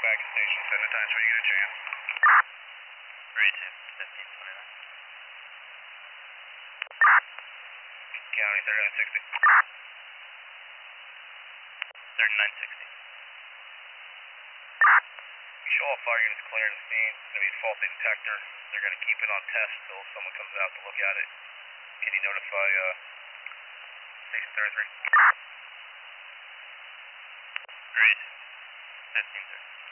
back to station, send the times when you get a chance. Ready to 1529. County 3960. 3960. You show all fire units clearing the scene. It's going to be a faulty detector. They're going to keep it on test until someone comes out to look at it. Can you notify Station 33? Ready. 1530.